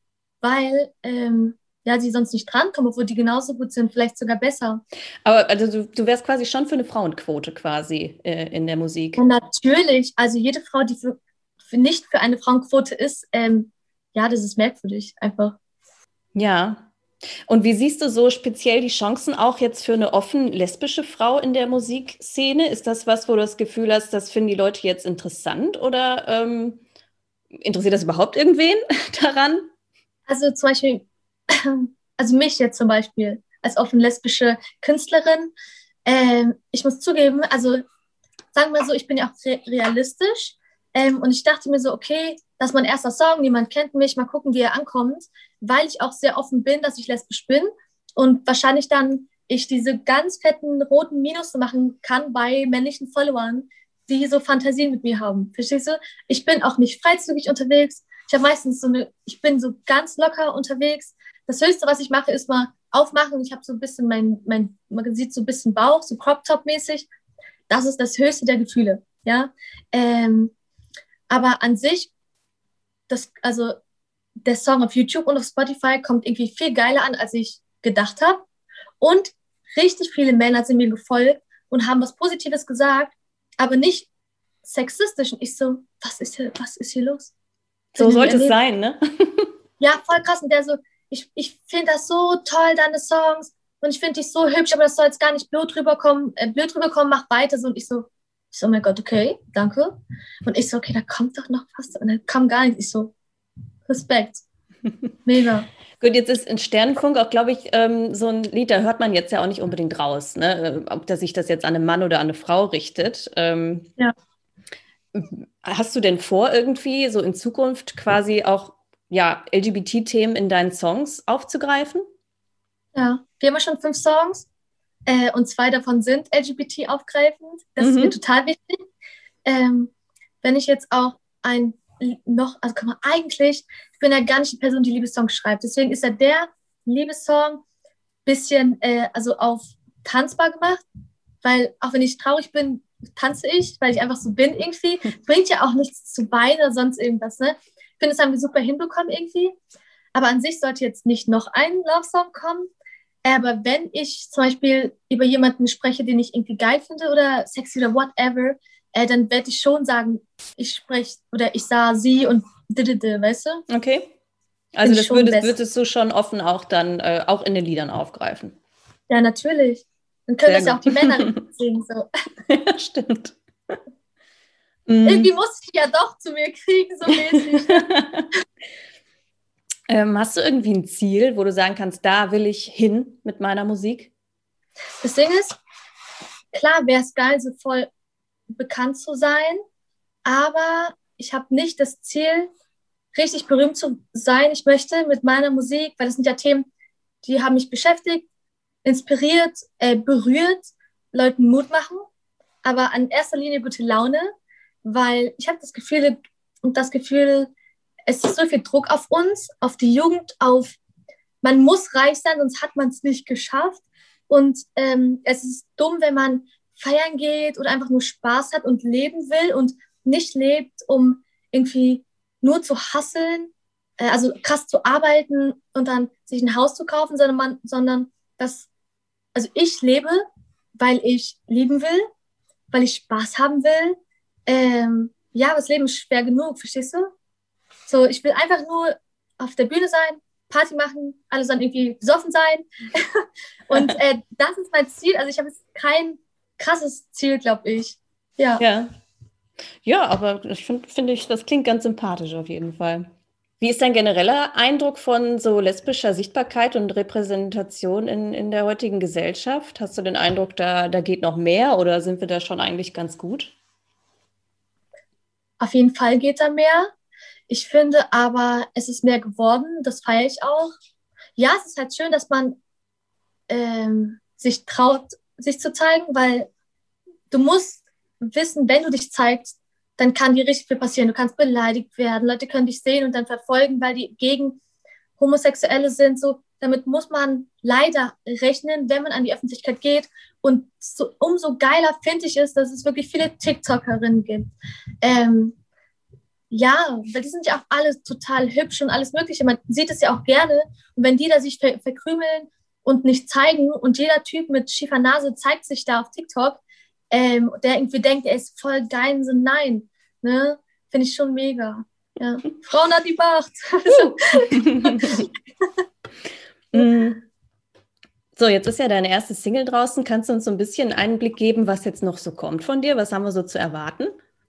B: weil ähm, ja, sie sonst nicht drankommen, obwohl die genauso gut sind, vielleicht sogar besser.
A: Aber also du, du wärst quasi schon für eine Frauenquote quasi äh, in der Musik.
B: Und natürlich, also jede Frau, die für, für nicht für eine Frauenquote ist, ähm, ja, das ist merkwürdig, einfach.
A: Ja. Und wie siehst du so speziell die Chancen auch jetzt für eine offen lesbische Frau in der Musikszene? Ist das was, wo du das Gefühl hast, das finden die Leute jetzt interessant oder ähm, interessiert das überhaupt irgendwen daran?
B: Also zum Beispiel, also mich jetzt zum Beispiel als offen lesbische Künstlerin, ähm, ich muss zugeben, also sagen wir so, ich bin ja auch re realistisch ähm, und ich dachte mir so, okay, das ist mein erster Song, niemand kennt mich, mal gucken, wie er ankommt, weil ich auch sehr offen bin, dass ich lesbisch bin und wahrscheinlich dann ich diese ganz fetten roten Minus machen kann bei männlichen Followern, die so Fantasien mit mir haben. Verstehst du? Ich bin auch nicht freizügig unterwegs. Ich habe meistens so eine, ich bin so ganz locker unterwegs. Das Höchste, was ich mache, ist mal aufmachen. Ich habe so ein bisschen mein, mein, man sieht so ein bisschen Bauch, so Crop-Top-mäßig. Das ist das höchste der Gefühle, ja. Ähm, aber an sich, das, also der Song auf YouTube und auf Spotify kommt irgendwie viel geiler an, als ich gedacht habe. Und richtig viele Männer sind mir gefolgt und haben was Positives gesagt, aber nicht sexistisch. Und ich so, was ist hier, was ist hier los?
A: So sollte es sein, ne?
B: Ja, voll krass. Und der so, ich, ich finde das so toll, deine Songs. Und ich finde dich so hübsch, aber das soll jetzt gar nicht blöd rüberkommen, äh, blöd rüberkommen, mach weiter so. Und ich so, ich so, oh mein Gott, okay, danke. Und ich so, okay, da kommt doch noch was. Und dann kam gar nichts. Ich so, Respekt. Mega.
A: Gut, jetzt ist in Sternenfunk auch, glaube ich, ähm, so ein Lied, da hört man jetzt ja auch nicht unbedingt raus, ne? Ob das sich das jetzt an einen Mann oder an eine Frau richtet. Ähm,
B: Ja.
A: Hast du denn vor, irgendwie so in Zukunft quasi auch ja, L G B T-Themen in deinen Songs aufzugreifen?
B: Ja. Wir haben ja schon fünf Songs äh, und zwei davon sind L G B T aufgreifend. Das ist mir
A: Mhm.
B: total wichtig. Ähm, wenn ich jetzt auch ein noch, also kann man eigentlich, ich bin ja gar nicht die Person, die Liebessongs schreibt. Deswegen ist ja der Liebessong bisschen, äh, also auf tanzbar gemacht, weil auch wenn ich traurig bin, tanze ich, weil ich einfach so bin irgendwie. Bringt ja auch nichts zu weinen oder sonst irgendwas, ne? Ich finde, das haben wir super hinbekommen irgendwie. Aber an sich sollte jetzt nicht noch ein Love-Song kommen. Aber wenn ich zum Beispiel über jemanden spreche, den ich irgendwie geil finde oder sexy oder whatever, äh, dann werde ich schon sagen, ich spreche oder ich sah sie und didede, weißt du?
A: Okay. Also
B: Finde ich
A: das
B: schon
A: würdest,
B: besser.
A: würdest du schon offen auch dann äh, auch in den Liedern aufgreifen.
B: Ja, natürlich. Dann können
A: Sehr
B: das ja auch
A: gut.
B: die Männer richtig singen. So.
A: Ja, stimmt.
B: Irgendwie
A: Mhm.
B: muss ich die ja doch zu mir kriegen, so mäßig. Ne?
A: Ähm, hast du irgendwie ein Ziel, wo du sagen kannst, da will ich hin mit meiner Musik?
B: Das Ding ist, klar wäre es geil, so voll bekannt zu sein, aber ich habe nicht das Ziel, richtig berühmt zu sein. Ich möchte mit meiner Musik, weil das sind ja Themen, die haben mich beschäftigt, inspiriert, äh, berührt, Leuten Mut machen, aber in erster Linie gute Laune, weil ich habe das Gefühl, und das Gefühl, es ist so viel Druck auf uns, auf die Jugend, auf man muss reich sein, sonst hat man es nicht geschafft. Und ähm, es ist dumm, wenn man feiern geht oder einfach nur Spaß hat und leben will und nicht lebt, um irgendwie nur zu hustlen, äh, also krass zu arbeiten und dann sich ein Haus zu kaufen, sondern man, sondern das, also ich lebe, weil ich lieben will, weil ich Spaß haben will. Ähm, ja, aber das Leben ist schwer genug, verstehst du? So, ich will einfach nur auf der Bühne sein, Party machen, alle sollen irgendwie besoffen sein. Und äh, das ist mein Ziel. Also ich habe jetzt kein krasses Ziel, glaube ich. Ja.
A: Ja. Ja, aber ich finde, find ich, das klingt ganz sympathisch auf jeden Fall. Wie ist dein genereller Eindruck von so lesbischer Sichtbarkeit und Repräsentation in, in der heutigen Gesellschaft? Hast du den Eindruck, da, da geht noch mehr oder sind wir da schon eigentlich ganz gut?
B: Auf jeden Fall geht da mehr. Ich finde aber, es ist mehr geworden. Das feiere ich auch. Ja, es ist halt schön, dass man ähm, sich traut, sich zu zeigen, weil du musst wissen, wenn du dich zeigst, dann kann dir richtig viel passieren. Du kannst beleidigt werden, Leute können dich sehen und dann verfolgen, weil die gegen Homosexuelle sind. So, damit muss man leider rechnen, wenn man an die Öffentlichkeit geht. Und so, umso geiler finde ich es, dass es wirklich viele TikTokerinnen gibt. Ähm, ja, weil die sind ja auch alle total hübsch und alles Mögliche. Man sieht es ja auch gerne. Und wenn die da sich ver verkrümeln und nicht zeigen und jeder Typ mit schiefer Nase zeigt sich da auf TikTok, ähm, der irgendwie denkt, er ist voll geil, so nein. Ne? Finde ich schon mega. Ja. Frauen hat die Macht.
A: So, jetzt ist ja deine erste Single draußen. Kannst du uns so ein bisschen einen Einblick geben, was jetzt noch so kommt von dir? Was haben wir so zu erwarten?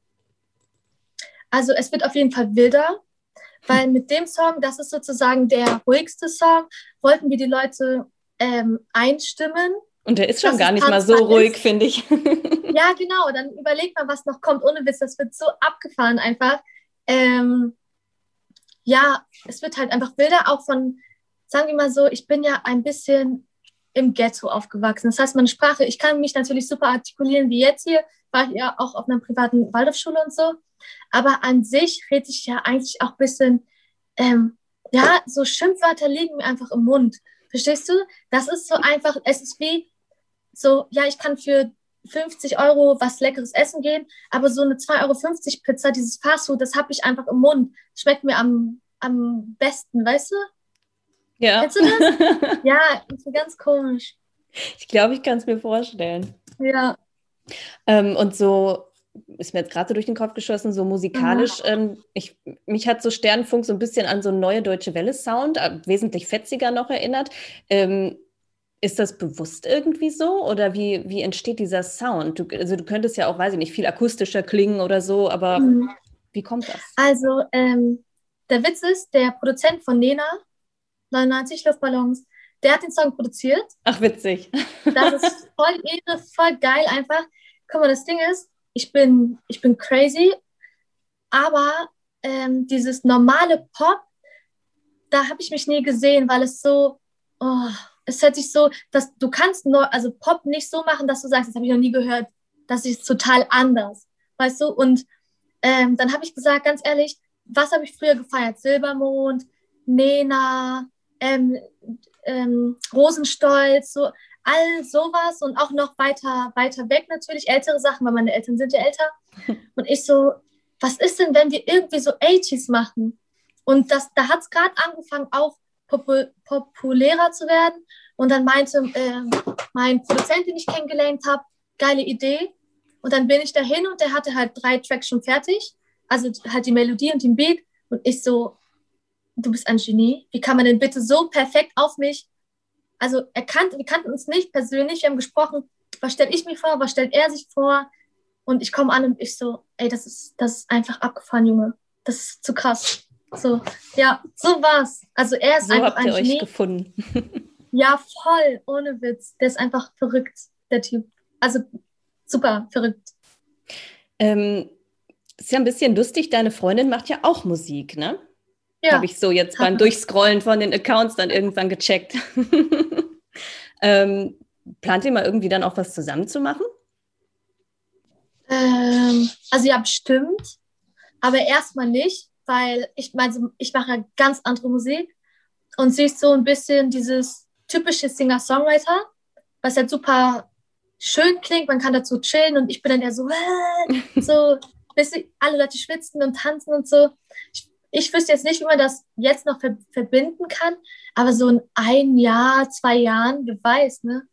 B: Also es wird auf jeden Fall wilder, weil mit dem Song, das ist sozusagen der ruhigste Song, wollten wir die Leute ähm, einstimmen.
A: Und der ist schon gar nicht mal so ruhig, finde ich.
B: Ja, genau. Dann überleg mal, was noch kommt. Ohne Witz, das wird so abgefahren einfach. Ähm, ja, es wird halt einfach wilder, auch von, sagen wir mal so, ich bin ja ein bisschen im Ghetto aufgewachsen. Das heißt, meine Sprache, ich kann mich natürlich super artikulieren wie jetzt hier, war ich ja auch auf einer privaten Waldorfschule und so. Aber an sich rede ich ja eigentlich auch ein bisschen, ähm, ja, so Schimpfwörter liegen mir einfach im Mund. Verstehst du? Das ist so einfach, es ist wie so, ja, ich kann für fünfzig Euro was Leckeres essen gehen, aber so eine zwei Euro fünfzig Pizza, dieses Fastfood, das habe ich einfach im Mund. Schmeckt mir am, am besten, weißt du?
A: Ja.
B: Kennst du das? Ja, das ist ganz komisch.
A: Ich glaube, ich kann es mir vorstellen.
B: Ja.
A: Ähm, und so ist mir jetzt gerade so durch den Kopf geschossen, so musikalisch. Mhm. Ähm, ich, mich hat so Sternfunk so ein bisschen an so Neue Deutsche Welle-Sound, äh, wesentlich fetziger noch erinnert. Ähm, Ist das bewusst irgendwie so oder wie, wie entsteht dieser Sound? Du, also du könntest ja auch, weiß ich nicht, viel akustischer klingen oder so, aber mhm. wie kommt das?
B: Also ähm, der Witz ist, der Produzent von Nena, neunundneunzig Luftballons, der hat den Song produziert.
A: Ach, witzig.
B: Das ist voll irre, voll geil einfach. Guck mal, das Ding ist, ich bin, ich bin crazy, aber ähm, dieses normale Pop, da habe ich mich nie gesehen, weil es so, oh, es hört sich so, dass du kannst nur, also Pop nicht so machen, dass du sagst, das habe ich noch nie gehört, das ist total anders, weißt du? Und ähm, dann habe ich gesagt, ganz ehrlich, was habe ich früher gefeiert? Silbermond, Nena, ähm, ähm, Rosenstolz, so all sowas und auch noch weiter, weiter weg natürlich, ältere Sachen, weil meine Eltern sind ja älter. Und ich so, was ist denn, wenn wir irgendwie so achtziger machen? Und das, da hat es gerade angefangen, auch popul populärer zu werden. Und dann meinte äh, mein Produzent, den ich kennengelernt habe, geile Idee. Und dann bin ich dahin und der hatte halt drei Tracks schon fertig. Also halt die Melodie und den Beat. Und ich so, du bist ein Genie. Wie kann man denn bitte so perfekt auf mich? Also er kannte, wir kannten uns nicht persönlich. Wir haben gesprochen, was stelle ich mir vor, was stellt er sich vor? Und ich komme an und ich so, ey, das ist, das ist einfach abgefahren, Junge. Das ist zu krass. So, ja, so war's. Also er ist
A: so
B: einfach
A: habt ihr
B: ein Genie.
A: Euch gefunden.
B: Ja, voll, ohne Witz. Der ist einfach verrückt, der Typ. Also super verrückt.
A: Ähm, ist ja ein bisschen lustig, deine Freundin macht ja auch Musik, ne?
B: Ja.
A: Habe ich so jetzt beim Durchscrollen von den Accounts dann irgendwann gecheckt. Ähm, plant ihr mal irgendwie dann auch was zusammen zu machen?
B: Ähm, also ja, bestimmt, aber erstmal nicht, weil ich meine, ich mache ja ganz andere Musik und sie ist so ein bisschen dieses typische Singer-Songwriter, was halt super schön klingt, man kann dazu chillen und ich bin dann eher so, äh, so, bis alle Leute schwitzen und tanzen und so. Ich, ich wüsste jetzt nicht, wie man das jetzt noch ver verbinden kann, aber so in ein Jahr, zwei Jahren, wer weiß, ne?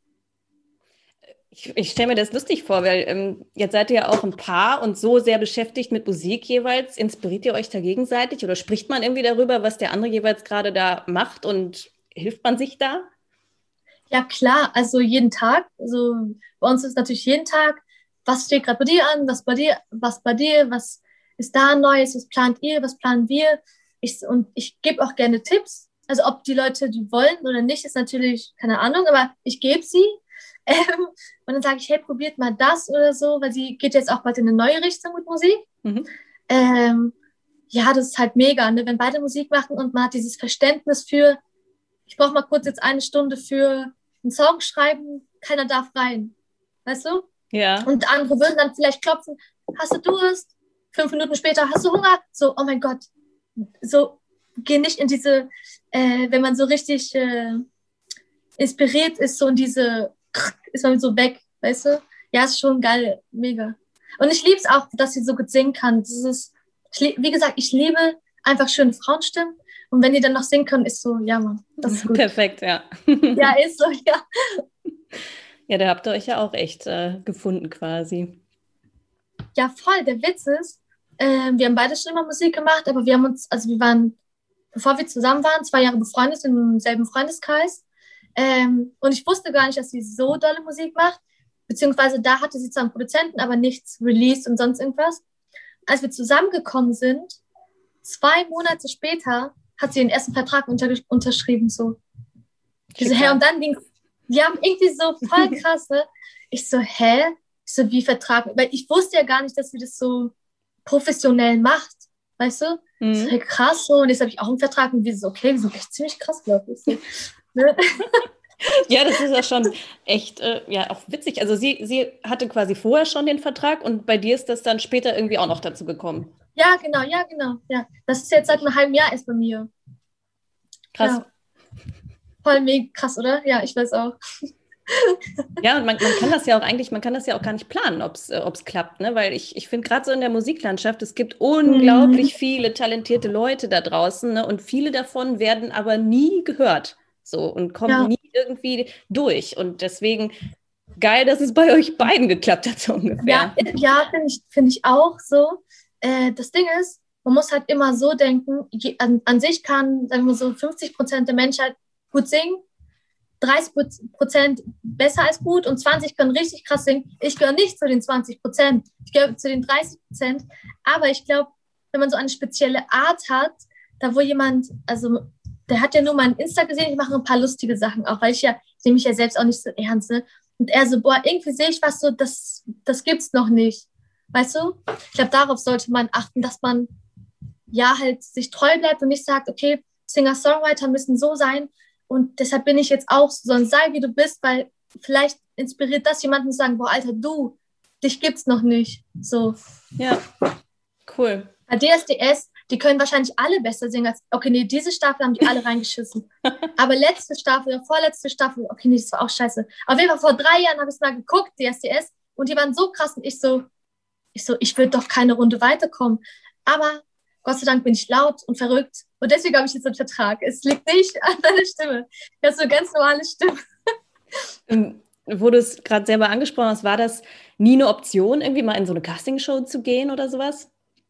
A: Ich, ich stelle mir das lustig vor, weil ähm, jetzt seid ihr ja auch ein Paar und so sehr beschäftigt mit Musik jeweils. Inspiriert ihr euch da gegenseitig oder spricht man irgendwie darüber, was der andere jeweils gerade da macht und hilft man sich da?
B: Ja, klar, also jeden Tag. Also bei uns ist natürlich jeden Tag, was steht gerade bei dir an, was bei dir, was bei dir, was ist da Neues, was plant ihr, was planen wir? Ich, und ich gebe auch gerne Tipps. Also ob die Leute die wollen oder nicht, ist natürlich keine Ahnung, aber ich gebe sie. Ähm, und dann sage ich, hey, probiert mal das oder so, weil sie geht jetzt auch bald in eine neue Richtung mit Musik.
A: Mhm.
B: Ähm, ja, das ist halt mega, ne? Wenn beide Musik machen und man hat dieses Verständnis für, ich brauche mal kurz jetzt eine Stunde für einen Song schreiben, keiner darf rein. Weißt du?
A: Ja.
B: Und andere würden dann vielleicht klopfen, hast du Durst? Fünf Minuten später, hast du Hunger? So, oh mein Gott. So, geh nicht in diese, äh, wenn man so richtig äh, inspiriert ist, so in diese, ist man so weg, weißt du? Ja, ist schon geil, mega. Und ich liebe es auch, dass sie so gut singen kann. Das ist, ich, wie gesagt, ich liebe einfach schöne Frauenstimmen. Und wenn die dann noch singen können, ist so, ja, Mann, das ist gut.
A: Perfekt, ja.
B: Ja, ist so, ja.
A: Ja, da habt ihr euch ja auch echt äh, gefunden quasi.
B: Ja, voll. Der Witz ist, äh, wir haben beide schon immer Musik gemacht, aber wir haben uns, also wir waren, bevor wir zusammen waren, zwei Jahre befreundet im selben Freundeskreis. Ähm, und ich wusste gar nicht, dass sie so dolle Musik macht. Beziehungsweise da hatte sie zwar einen Produzenten, aber nichts released und sonst irgendwas. Als wir zusammengekommen sind, zwei Monate später, hat sie den ersten Vertrag unter, unterschrieben. So. Ich so, hä? Und dann ging ja irgendwie so voll krass, ne? Ich so, hä? Ich so, wie Vertrag? Weil ich wusste ja gar nicht, dass sie das so professionell macht. Weißt du? Mhm. So, hey, krass so. Und jetzt habe ich auch einen Vertrag und wir so, okay, wir sind echt ziemlich krass, glaube ich. So, ne?
A: Ja, das ist ja schon echt, äh, ja, auch witzig. Also sie, sie hatte quasi vorher schon den Vertrag und bei dir ist das dann später irgendwie auch noch dazu gekommen.
B: Ja, genau, ja, genau. Ja. Das ist jetzt seit einem halben Jahr erst bei mir.
A: Krass.
B: Ja. Voll mega krass, oder? Ja, ich weiß auch.
A: Ja, und man, man kann das ja auch eigentlich, man kann das ja auch gar nicht planen, ob es äh, klappt, ne? Weil ich, ich finde gerade so in der Musiklandschaft, es gibt unglaublich mhm. viele talentierte Leute da draußen, ne? Und viele davon werden aber nie gehört, so, und kommen ja. nie irgendwie durch. Und deswegen geil, dass es bei euch beiden geklappt hat, so ungefähr.
B: Ja, ja finde ich, find ich auch so. Äh, das Ding ist, man muss halt immer so denken, je, an, an sich kann, sagen wir so, fünfzig Prozent der Menschheit gut singen, dreißig Prozent besser als gut und zwanzig können richtig krass singen. Ich gehöre nicht zu den zwanzig Prozent, ich gehöre zu den dreißig Prozent. Aber ich glaube, wenn man so eine spezielle Art hat, da wo jemand, also der hat ja nur mein Insta gesehen, ich mache ein paar lustige Sachen auch, weil ich ja, ich nehme mich ja selbst auch nicht so ernst, ne? Und er so, boah, irgendwie sehe ich was so, das, das gibt's noch nicht. Weißt du? Ich glaube, darauf sollte man achten, dass man ja halt sich treu bleibt und nicht sagt, okay, Singer-Songwriter müssen so sein und deshalb bin ich jetzt auch so, sondern sei wie du bist, weil vielleicht inspiriert das jemanden zu sagen, boah, Alter, du, dich gibt's noch nicht. So.
A: Ja, cool.
B: Bei D S D S, die können wahrscheinlich alle besser singen als, okay, nee, diese Staffel haben die alle reingeschissen. Aber letzte Staffel oder vorletzte Staffel, okay, nee, das war auch scheiße. Auf jeden Fall vor drei Jahren habe ich es mal geguckt, D S D S, und die waren so krass und ich so, ich so, ich würde doch keine Runde weiterkommen. Aber Gott sei Dank bin ich laut und verrückt und deswegen habe ich jetzt einen Vertrag. Es liegt nicht an deiner Stimme. Ich habe so eine ganz normale Stimme.
A: Ähm, wo du es gerade selber angesprochen hast, war das nie eine Option, irgendwie mal in so eine Castingshow zu gehen oder sowas?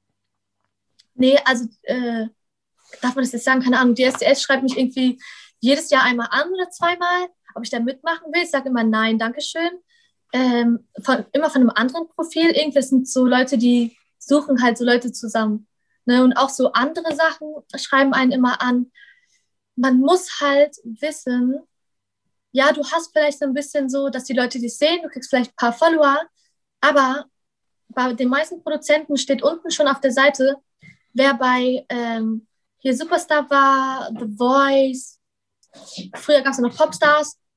B: Nee, also äh, darf man das jetzt sagen? Keine Ahnung. D S D S schreibt mich irgendwie jedes Jahr einmal an oder zweimal, ob ich da mitmachen will. Ich sage immer nein, Dankeschön. Ähm, von, immer von einem anderen Profil. Irgendwie sind so Leute, die suchen halt so Leute zusammen. Ne? Und auch so andere Sachen schreiben einen immer an. Man muss halt wissen, ja, du hast vielleicht so ein bisschen so, dass die Leute dich sehen, du kriegst vielleicht ein paar Follower, aber bei den meisten Produzenten steht unten schon auf der Seite, wer bei ähm, hier Superstar war, The Voice, früher gab es ja noch Popstars,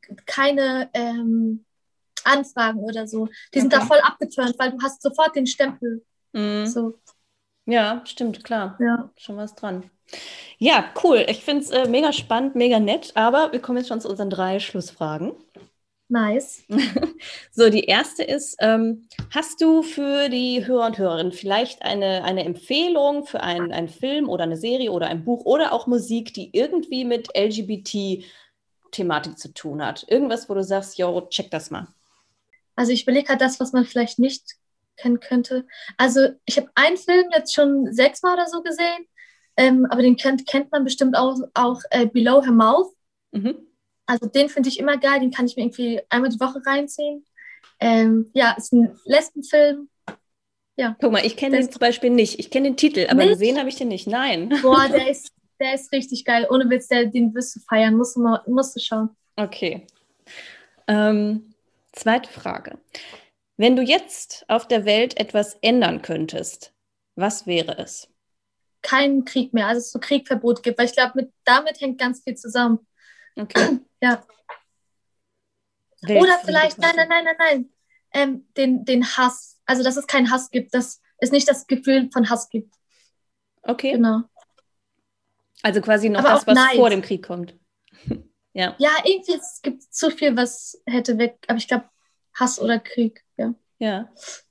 B: keine ähm, Anfragen oder so. Die sind
A: Okay.
B: da voll abgeturnt, weil du hast sofort den Stempel.
A: Mhm.
B: So,
A: Ja, stimmt, klar.
B: ja.
A: Schon was dran. Ja, cool. Ich finde es äh, mega spannend, mega nett, aber wir kommen jetzt schon zu unseren drei Schlussfragen.
B: Nice.
A: So, die erste ist, ähm, hast du für die Hörer und Hörerinnen vielleicht eine, eine Empfehlung für einen, einen Film oder eine Serie oder ein Buch oder auch Musik, die irgendwie mit L G B T-Thematik zu tun hat? Irgendwas, wo du sagst, yo, check das mal.
B: Also ich überlege halt das, was man vielleicht nicht kennen könnte. Also ich habe einen Film jetzt schon sechsmal oder so gesehen, ähm, aber den kennt, kennt man bestimmt auch, auch äh, Below Her Mouth.
A: Mhm.
B: Also den finde ich immer geil, den kann ich mir irgendwie einmal die Woche reinziehen. Ähm, ja, ist ein Lesbenfilm. Ja.
A: Guck mal, ich kenne
B: Der
A: den
B: ist
A: zum Beispiel nicht. Ich kenne den Titel, aber
B: nicht?
A: gesehen habe ich den nicht. Nein.
B: Boah, der ist, der ist richtig geil. Ohne Witz, der, den wirst du feiern. Musst du, mal, musst du schauen.
A: Okay. Ähm, zweite Frage. Wenn du jetzt auf der Welt etwas ändern könntest, was wäre es?
B: Keinen Krieg mehr, also dass es so Kriegverbot gibt, weil ich glaube, damit hängt ganz viel zusammen.
A: Okay.
B: Ja.
A: Weltfriede
B: Oder vielleicht, nein,
A: quasi.
B: nein, nein, nein, nein, ähm, den, den Hass. Also, dass es keinen Hass gibt, dass es nicht das Gefühl von Hass gibt.
A: Okay.
B: Genau.
A: Also quasi noch
B: Aber
A: das,
B: auch
A: was
B: Neid.
A: vor dem Krieg kommt. Ja.
B: Ja, irgendwie es gibt zu viel, was hätte weg. Aber ich glaube, Hass oder Krieg, ja.
A: Ja.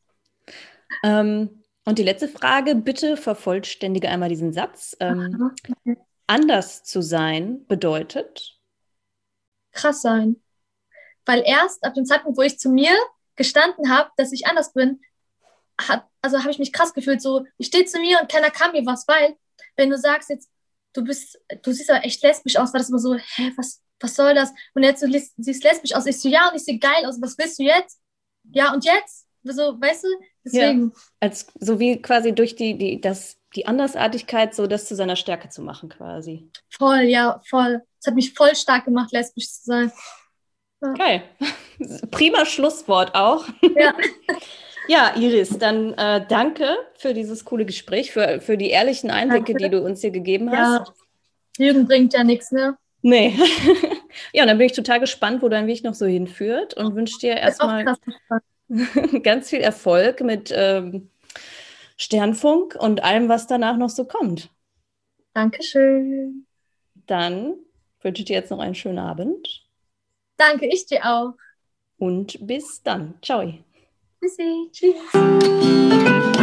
A: Ähm, und die letzte Frage, bitte vervollständige einmal diesen Satz. Ähm,
B: Aha, okay.
A: anders zu sein bedeutet.
B: Krass sein. Weil erst ab dem Zeitpunkt, wo ich zu mir gestanden habe, dass ich anders bin, hat, also habe ich mich krass gefühlt, so, ich stehe zu mir und keiner kann mir was, weil, wenn du sagst jetzt, du bist, du siehst aber echt lesbisch aus, war das immer so, hä, was, was soll das? Und jetzt, du liest, siehst lesbisch aus, ich so, ja, und ich sehe geil aus, was willst du jetzt? Ja, und jetzt? So, weißt du, deswegen.
A: Ja, als so wie quasi durch die, die, das, die Andersartigkeit so das zu seiner Stärke zu machen quasi.
B: Voll, ja, voll. Es hat mich voll stark gemacht, lesbisch zu sein. Ja.
A: Geil. Prima Schlusswort auch.
B: Ja.
A: Ja, Iris, dann äh, danke für dieses coole Gespräch, für, für die ehrlichen Einblicke,
B: Danke.
A: die du uns hier gegeben
B: Ja,
A: hast.
B: Lügen bringt ja nichts, ne?
A: Nee. Ja, und dann bin ich total gespannt, wo dein Weg noch so hinführt und wünsche dir
B: Bin auch
A: erstmal
B: krass gespannt.
A: ganz viel Erfolg mit ähm, Sternfunk und allem, was danach noch so kommt.
B: Dankeschön.
A: Dann wünsche ich dir jetzt noch einen schönen Abend
B: Danke, ich dir auch.
A: und bis dann. Ciao.
B: Tschüssi. Tschüss.